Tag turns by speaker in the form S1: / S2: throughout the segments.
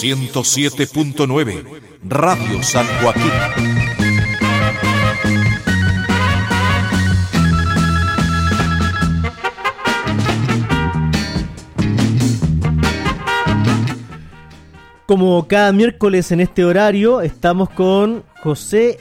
S1: 107.9 Radio San Joaquín.
S2: Como cada miércoles en este horario, estamos con José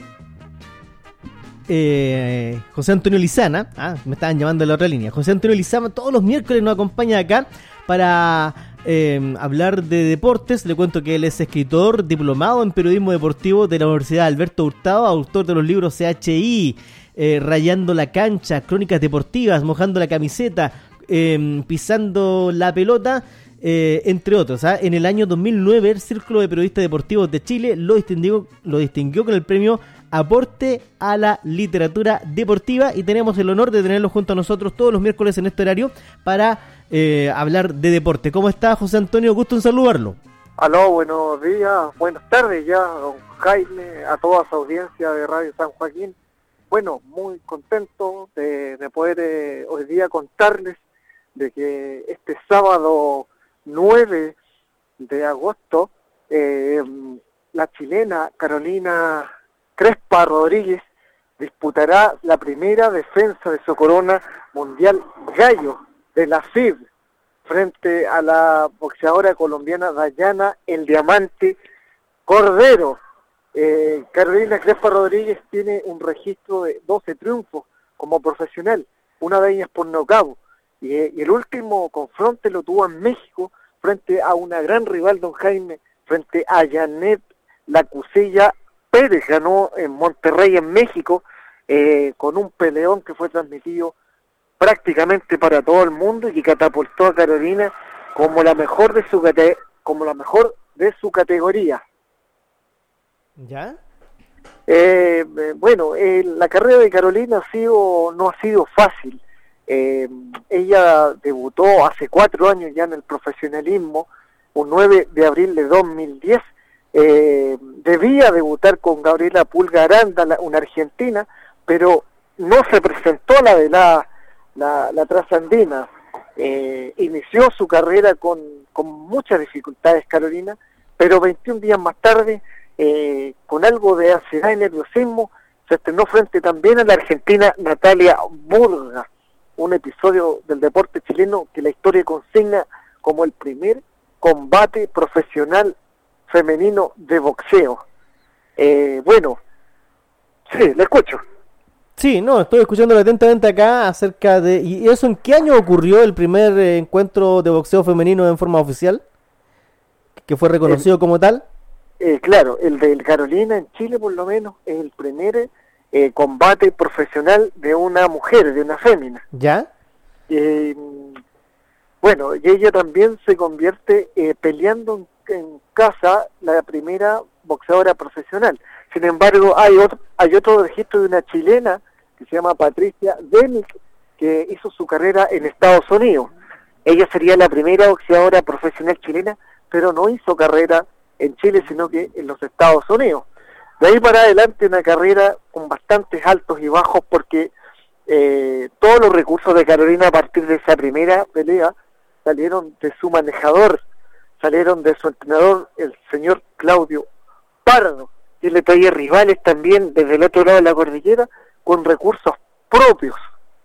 S2: Antonio Lizana. Me estaban llamando en la otra línea. José Antonio Lizana todos los miércoles nos acompaña acá para hablar de deportes. Le cuento que él es escritor, diplomado en periodismo deportivo de la Universidad Alberto Hurtado, autor de los libros CHI, Rayando la cancha, Crónicas deportivas, Mojando la camiseta, Pisando la pelota, entre otros. En el año 2009 el Círculo de Periodistas Deportivos de Chile lo distinguió con el premio Aporte a la Literatura Deportiva, y tenemos el honor de tenerlo junto a nosotros todos los miércoles en este horario para hablar de deporte. ¿Cómo está, José Antonio? Gusto en saludarlo.
S3: Aló, buenos días, buenas tardes ya, don Jaime, a toda su audiencia de Radio San Joaquín. Bueno, muy contento de poder hoy día contarles de que este sábado 9 de agosto la chilena Carolina Crespa Rodríguez disputará la primera defensa de su corona mundial gallo de la FIB frente a la boxeadora colombiana Dayana El Diamante Cordero. Carolina Crespa Rodríguez tiene un registro de 12 triunfos como profesional, una de ellas por nocaut, y el último confronte lo tuvo en México frente a una gran rival, don Jaime, frente a Janet La Cusilla Pérez. Ganó en Monterrey, en México, con un peleón que fue transmitido prácticamente para todo el mundo y que catapultó a Carolina como la mejor de su categoría.
S2: ¿Ya?
S3: Bueno, la carrera de Carolina no ha sido fácil. Ella debutó hace 4 años ya en el profesionalismo, un 9 de abril de 2010. Debía debutar con Gabriela Pulga Aranda, una argentina, pero no se presentó la trasandina. Inició su carrera con muchas dificultades Carolina, pero 21 días más tarde, con algo de ansiedad y nerviosismo, se estrenó frente también a la argentina Natalia Burga, un episodio del deporte chileno que la historia consigna como el primer combate profesional femenino de boxeo. Bueno, sí, le escucho.
S2: Sí, no, estoy escuchando atentamente acá acerca de... ¿Y eso en qué año ocurrió el primer encuentro de boxeo femenino en forma oficial? ¿Que fue reconocido como tal?
S3: Claro, el de Carolina en Chile por lo menos es el primer combate profesional de una mujer, de una fémina.
S2: ¿Ya?
S3: Bueno, y ella también se convierte peleando en casa la primera boxeadora profesional. Sin embargo, hay otro registro de una chilena que se llama Patricia Demick, que hizo su carrera en Estados Unidos. Ella sería la primera boxeadora profesional chilena, pero no hizo carrera en Chile, sino que en los Estados Unidos. De ahí para adelante una carrera con bastantes altos y bajos, porque todos los recursos de Carolina a partir de esa primera pelea salieron de su manejador, salieron de su entrenador, el señor Claudio Pardo, que le traía rivales también desde el otro lado de la cordillera con recursos propios.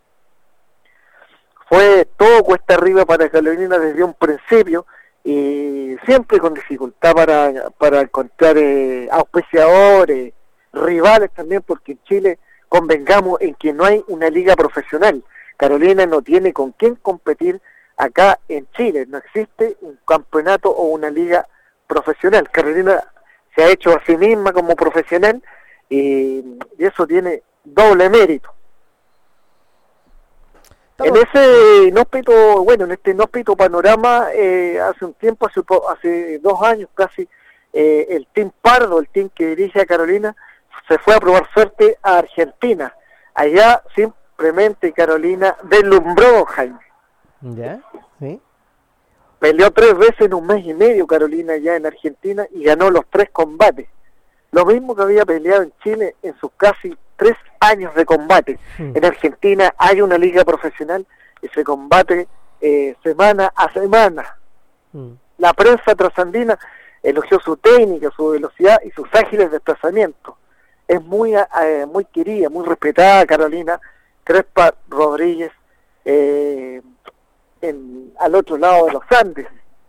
S3: Fue todo cuesta arriba para Carolina desde un principio, y siempre con dificultad para encontrar auspiciadores, rivales también, porque en Chile convengamos en que no hay una liga profesional. Carolina no tiene con quién competir acá en Chile, no existe un campeonato o una liga profesional. Carolina se ha hecho a sí misma como profesional, y eso tiene doble mérito. En ese inhóspito, en este inhóspito panorama, hace un tiempo, hace 2 años casi, el Team Pardo, el team que dirige a Carolina, se fue a probar suerte a Argentina. Allá simplemente Carolina deslumbró, Jaime.
S2: ¿Ya? ¿Sí?
S3: Peleó 3 veces en un mes y medio Carolina ya en Argentina y ganó los 3 combates. Lo mismo que había peleado en Chile en sus casi 3 años de combate. En Argentina hay una liga profesional y se combate semana a semana. La prensa trasandina elogió su técnica, su velocidad y sus ágiles desplazamientos. Es muy querida, muy respetada Carolina Crespa Rodríguez al otro lado de los Andes.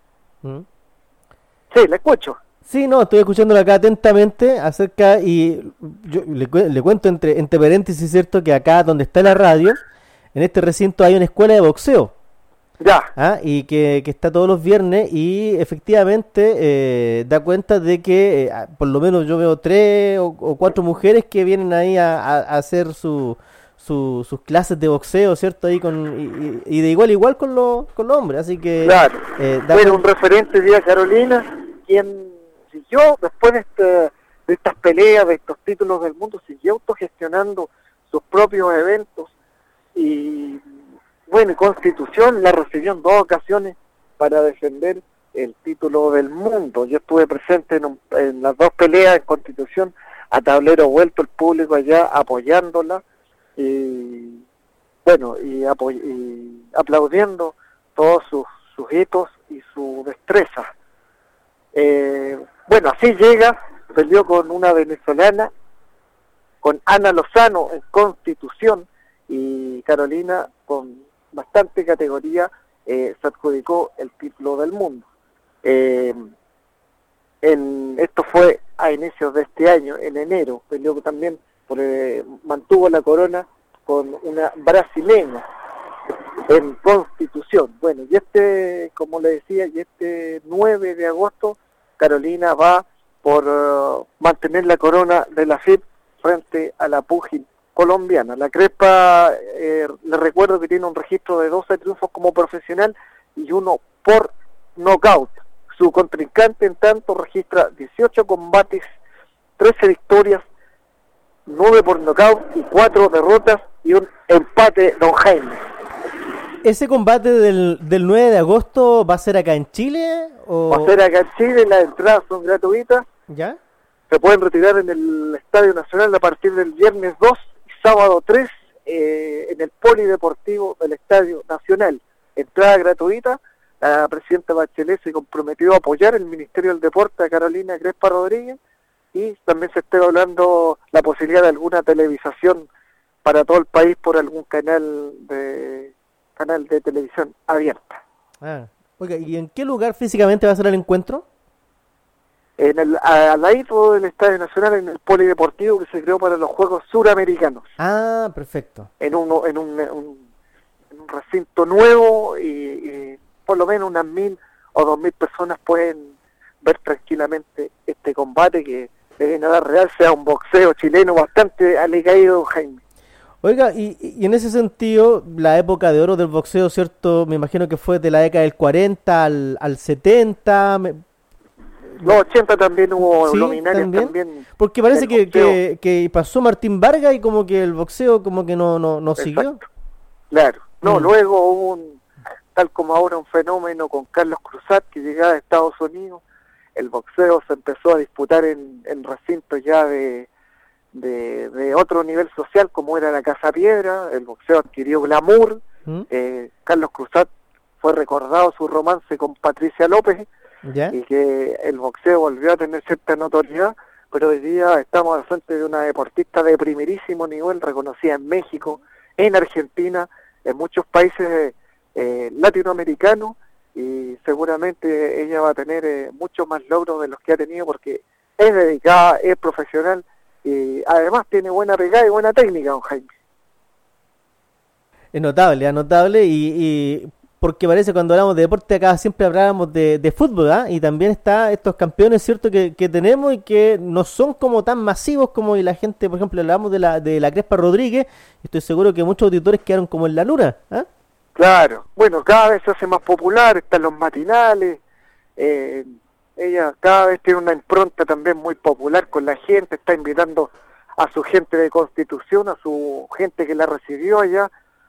S3: Sí, la escucho.
S2: Sí, no, estoy escuchándolo acá atentamente acerca, y yo le cuento entre paréntesis, ¿cierto? Que acá donde está la radio, en este recinto hay una escuela de boxeo.
S3: Ya.
S2: Y que está todos los viernes, y efectivamente da cuenta de que por lo menos yo veo 3 o 4 mujeres que vienen ahí a hacer sus clases de boxeo, ¿cierto? Ahí y de igual a igual con los hombres, así que...
S3: Claro. Bueno, un referente de Carolina, quien siguió después de estas peleas, de estos títulos del mundo, siguió autogestionando sus propios eventos, y bueno, Constitución la recibió en 2 ocasiones para defender el título del mundo. Yo estuve presente en las 2 peleas en Constitución, a tablero vuelto, el público allá apoyándola, y bueno, y aplaudiendo todos sus hitos y su destreza. Bueno, así llega, peleó con una venezolana, con Ana Lozano en Constitución, y Carolina con bastante categoría se adjudicó el título del mundo. Esto fue a inicios de este año, en enero, peleó también, mantuvo la corona con una brasileña en Constitución. Bueno, y como le decía, y este 9 de agosto Carolina va por mantener la corona de la FIP frente a la púgil colombiana. La Crespa, le recuerdo que tiene un registro de 12 triunfos como profesional y 1 por knockout. Su contrincante, en tanto, registra 18 combates, 13 victorias, 9 por knockout y 4 derrotas y un empate, don Jaime.
S2: ¿Ese combate del 9 de agosto va a ser acá en Chile?
S3: Va a ser acá en Chile, las entradas son gratuitas.
S2: ¿Ya?
S3: Se pueden retirar en el Estadio Nacional a partir del viernes 2 y sábado 3 en el Polideportivo del Estadio Nacional. Entrada gratuita. La presidenta Bachelet se comprometió a apoyar el Ministerio del Deporte a Carolina Crespa Rodríguez, y también se está hablando la posibilidad de alguna televisación para todo el país por algún canal de televisión abierta.
S2: Oiga, ¿y en qué lugar físicamente va a ser el encuentro?
S3: Al ladito del Estadio Nacional, en el Polideportivo que se creó para los Juegos Suramericanos.
S2: Perfecto.
S3: En un recinto nuevo, y por lo menos unas 1.000 o 2.000 personas pueden ver tranquilamente este combate que le viene a dar real, sea un boxeo chileno bastante alicaído, Jaime.
S2: Oiga, y en ese sentido, la época de oro del boxeo, ¿cierto? Me imagino que fue de la década del 40 al 70.
S3: Los 80 también hubo,
S2: ¿sí?
S3: luminarias también.
S2: Porque parece que pasó Martín Vargas y como que el boxeo como que no siguió.
S3: Claro. Luego hubo tal como ahora, un fenómeno con Carlos Cruzat, que llegaba de Estados Unidos. El boxeo se empezó a disputar en recintos ya de otro nivel social, como era la Casa Piedra. El boxeo adquirió glamour. Carlos Cruzat fue recordado su romance con Patricia López, ¿ya? Y que el boxeo volvió a tener cierta notoriedad, pero hoy día estamos al frente de una deportista de primerísimo nivel, reconocida en México, en Argentina, en muchos países latinoamericanos, y seguramente ella va a tener muchos más logros de los que ha tenido, porque es dedicada, es profesional, y además tiene buena pegada y buena técnica, don Jaime.
S2: Es notable, y porque parece cuando hablamos de deporte acá siempre hablábamos de fútbol, y también está estos campeones, ¿cierto?, que tenemos y que no son como tan masivos como la gente, por ejemplo, hablamos de la Crespa Rodríguez, y estoy seguro que muchos auditores quedaron como en la luna,
S3: Claro, bueno, cada vez se hace más popular, están los matinales, ella cada vez tiene una impronta también muy popular con la gente, está invitando a su gente de Constitución, a su gente que la recibió allá.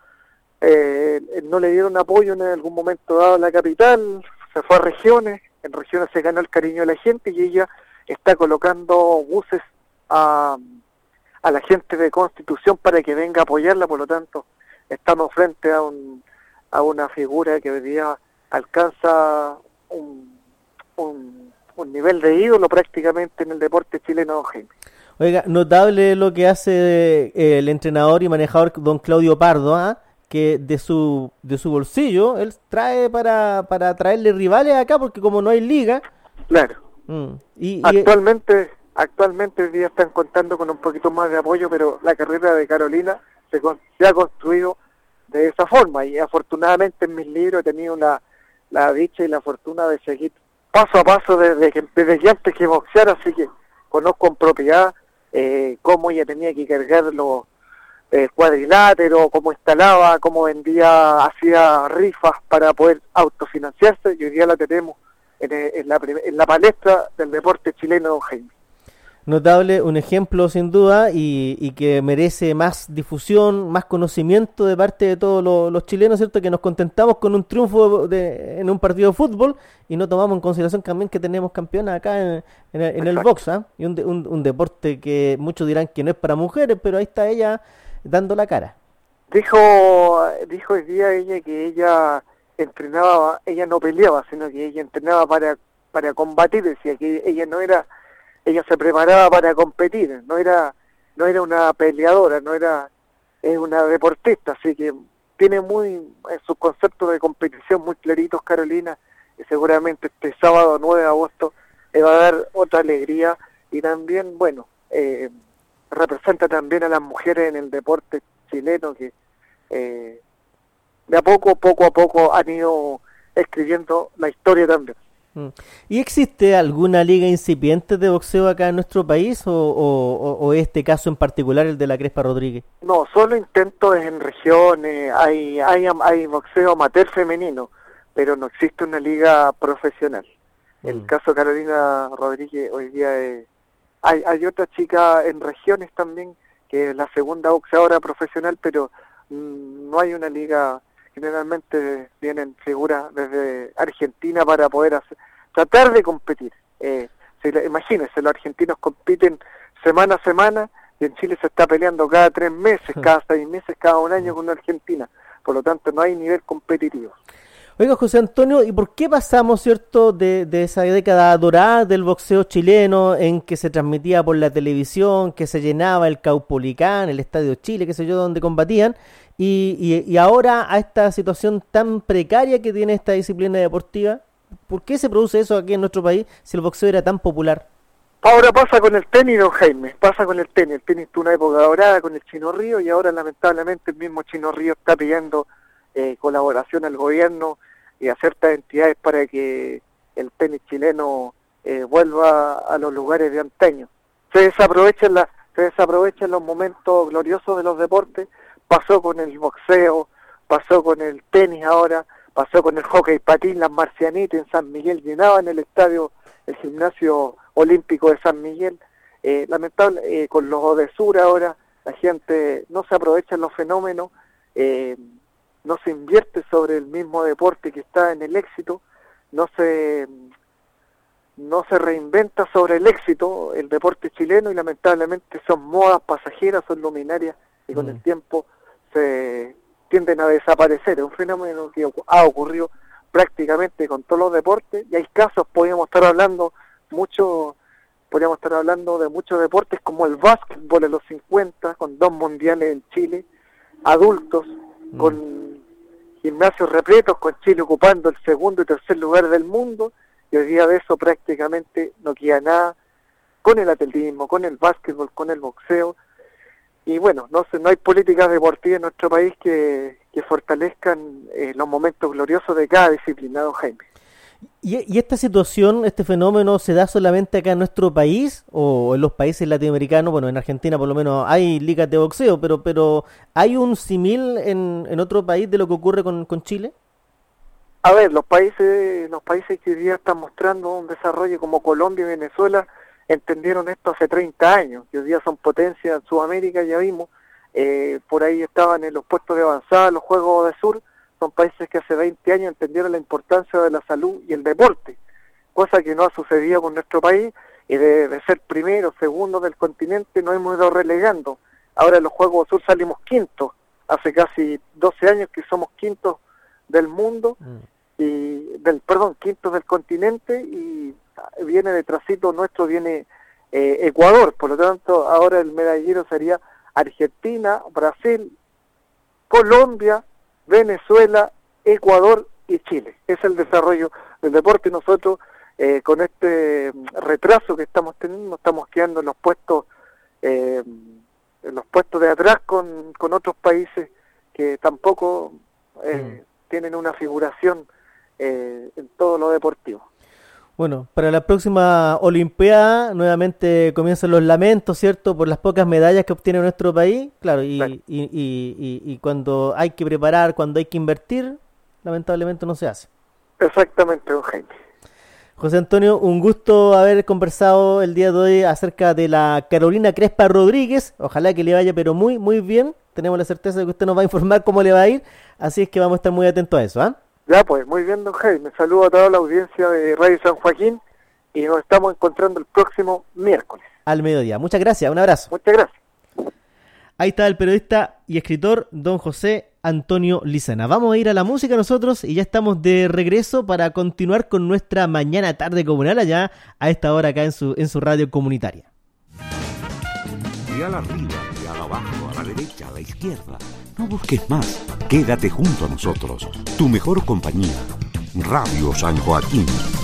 S3: No le dieron apoyo en algún momento dado a la capital, se fue a regiones, en regiones se ganó el cariño de la gente, y ella está colocando buses a la gente de Constitución para que venga a apoyarla. Por lo tanto, estamos frente a una figura que hoy día alcanza un un nivel de ídolo prácticamente en el deporte chileno, don Jaime.
S2: Oiga, notable lo que hace el entrenador y manejador don Claudio Pardo, ¿ah? Que de su bolsillo él trae para traerle rivales acá, porque como no hay liga.
S3: Claro.
S2: Y
S3: actualmente hoy día están contando con un poquito más de apoyo, pero la carrera de Carolina se ha construido de esa forma, y afortunadamente en mis libros he tenido la dicha y la fortuna de seguir paso a paso desde que antes que boxear, así que conozco en propiedad cómo ella tenía que cargar los cuadriláteros, cómo instalaba, cómo vendía, hacía rifas para poder autofinanciarse, y hoy día la tenemos en la palestra del deporte chileno, don Jaime.
S2: Notable, un ejemplo sin duda, y que merece más difusión, más conocimiento de parte de todos los chilenos, ¿cierto? Que nos contentamos con un triunfo en un partido de fútbol y no tomamos en consideración también que tenemos campeonas acá en el box, ¿eh? Y un deporte que muchos dirán que no es para mujeres, pero ahí está ella dando la cara. Dijo
S3: hoy día ella que ella entrenaba, ella no peleaba, sino que ella entrenaba para combatir, decía que ella se preparaba para competir, no era una peleadora, es una deportista, así que tiene sus conceptos de competición muy claritos, Carolina, y seguramente este sábado 9 de agosto va a dar otra alegría, y también, bueno, representa también a las mujeres en el deporte chileno, que de a poco a poco han ido escribiendo la historia también.
S2: ¿Y existe alguna liga incipiente de boxeo acá en nuestro país o este caso en particular, el de la Crespa Rodríguez?
S3: No, solo intentos en regiones, hay boxeo amateur femenino, pero no existe una liga profesional. El caso de Carolina Rodríguez hoy día hay otra chica en regiones también, que es la segunda boxeadora profesional, pero no hay una liga. Generalmente vienen figuras desde Argentina para poder tratar de competir. Imagínense, los argentinos compiten semana a semana, y en Chile se está peleando cada 3 meses, cada 6 meses, cada un año con una Argentina. Por lo tanto, no hay nivel competitivo.
S2: Oiga, José Antonio, ¿y por qué pasamos, cierto, de esa década dorada del boxeo chileno, en que se transmitía por la televisión, que se llenaba el Caupolicán, el Estadio Chile, qué sé yo, donde combatían, y ahora a esta situación tan precaria que tiene esta disciplina deportiva? ¿Por qué se produce eso aquí en nuestro país si el boxeo era tan popular?
S3: Ahora pasa con el tenis, don Jaime, pasa con el tenis. El tenis tuvo una época dorada con el Chino Río, y ahora lamentablemente el mismo Chino Río está pidiendo colaboración al gobierno y a ciertas entidades para que el tenis chileno vuelva a los lugares de antaño. Se desaprovechan los momentos gloriosos de los deportes. Pasó con el boxeo, pasó con el tenis ahora, pasó con el hockey patín, las marcianitas en San Miguel llenaban el gimnasio olímpico de San Miguel. Lamentable, con los Odesur ahora la gente no se aprovecha los fenómenos, no se invierte sobre el mismo deporte que está en el éxito, no se reinventa sobre el éxito el deporte chileno, y lamentablemente son modas pasajeras, son luminarias, y con el tiempo se tienden a desaparecer. Es un fenómeno que ha ocurrido prácticamente con todos los deportes, y hay casos, podríamos estar hablando de muchos deportes, como el básquetbol en los 50, con 2 mundiales en Chile, adultos, con gimnasios repletos, con Chile ocupando el segundo y tercer lugar del mundo, y hoy día de eso prácticamente no queda nada, con el atletismo, con el básquetbol, con el boxeo. Y bueno, no hay políticas deportivas en nuestro país que fortalezcan los momentos gloriosos de cada disciplina, don Jaime.
S2: ¿Y esta situación, este fenómeno, se da solamente acá en nuestro país o en los países latinoamericanos? Bueno, en Argentina por lo menos hay ligas de boxeo, pero ¿hay un símil en otro país de lo que ocurre con Chile?
S3: A ver, los países que hoy día están mostrando un desarrollo como Colombia y Venezuela entendieron esto hace 30 años, que hoy día son potencias en Sudamérica, ya vimos, por ahí estaban en los puestos de avanzada, los Juegos de Sur. Son países que hace 20 años entendieron la importancia de la salud y el deporte, cosa que no ha sucedido con nuestro país, y de ser primero, segundo del continente nos hemos ido relegando. Ahora en los Juegos Sur salimos quintos, hace casi 12 años que somos quintos del mundo, quintos del continente, y viene detrásito nuestro, viene Ecuador. Por lo tanto, ahora el medallero sería Argentina, Brasil, Colombia, Venezuela, Ecuador y Chile. Es el desarrollo del deporte. Nosotros, con este retraso que estamos teniendo, estamos quedando en los puestos de atrás con otros países que tampoco tienen una figuración en todo lo deportivo.
S2: Bueno, para la próxima Olimpiada nuevamente comienzan los lamentos, ¿cierto? Por las pocas medallas que obtiene nuestro país, claro, y cuando hay que preparar, cuando hay que invertir, lamentablemente no se hace.
S3: Exactamente, don Jaime.
S2: José Antonio, un gusto haber conversado el día de hoy acerca de la Carolina Crespa Rodríguez. Ojalá que le vaya pero muy, muy bien. Tenemos la certeza de que usted nos va a informar cómo le va a ir, así es que vamos a estar muy atentos a eso, ¿ah?
S3: Ya pues, muy bien, don Jaime. Saludo a toda la audiencia de Radio San Joaquín y nos estamos encontrando el próximo miércoles.
S2: Al mediodía. Muchas gracias, un abrazo.
S3: Muchas gracias.
S2: Ahí está el periodista y escritor don José Antonio Lizana. Vamos a ir a la música nosotros y ya estamos de regreso para continuar con nuestra mañana tarde comunal allá a esta hora acá en su radio comunitaria.
S1: Dial arriba, dial abajo, a la derecha, a la izquierda. No busques más. Quédate junto a nosotros. Tu mejor compañía. Radio San Joaquín.